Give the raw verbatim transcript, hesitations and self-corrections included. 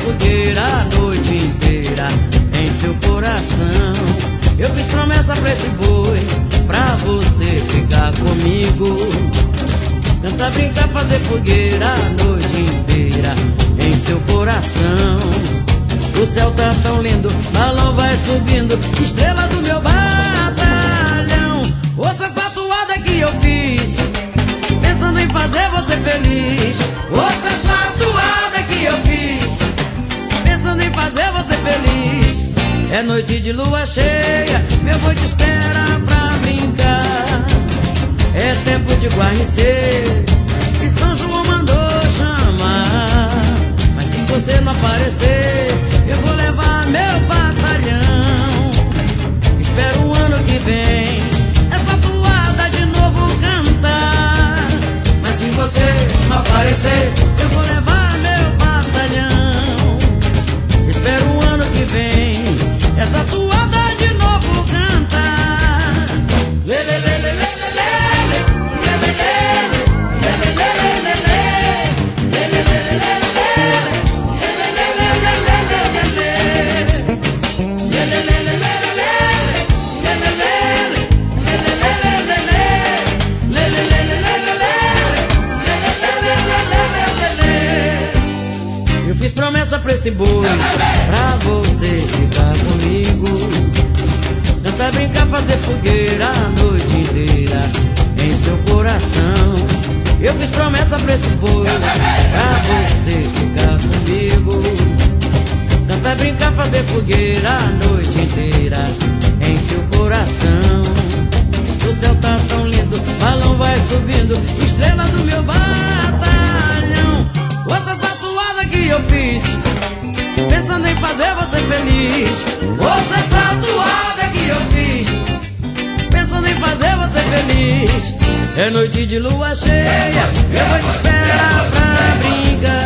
fogueira a noite inteira em seu coração. Eu fiz promessa pra esse boi, pra você ficar comigo. Cantar, brincar, fazer fogueira a noite inteira em seu coração. O céu tá tão lindo, balão vai subindo, estrela do meu batalhão. Ouça essa toada que eu fiz, pensando em fazer você feliz. Ouça essa toada que eu fiz, pensando em fazer você feliz. É noite de lua cheia, meu boi te espera pra brincar. É tempo de guarnecer, e São João mandou chamar. Mas se você não aparecer, eu vou levar meu batalhão. Espero o ano que vem essa toada de novo cantar. Mas se você não aparecer, eu vou levar meu batalhão. Espero o ano que vem essa toada de novo cantar. Lê, lê, lê, lê, lê. Eu fiz promessa pra esse boi, pra você ficar comigo. Cantar, brincar, fazer fogueira a noite inteira em seu coração. Eu fiz promessa pra esse boi, pra você ficar comigo. Cantar, brincar, fazer fogueira a noite inteira em seu coração. O céu tá tão lindo, balão vai subindo, estrela do meu batalhão. Ouça essa toada que eu fiz, pensando em fazer você feliz. Ouça essa toada que eu fiz, pensando em fazer você feliz. É noite de lua cheia, eu vou te esperar pra brincar.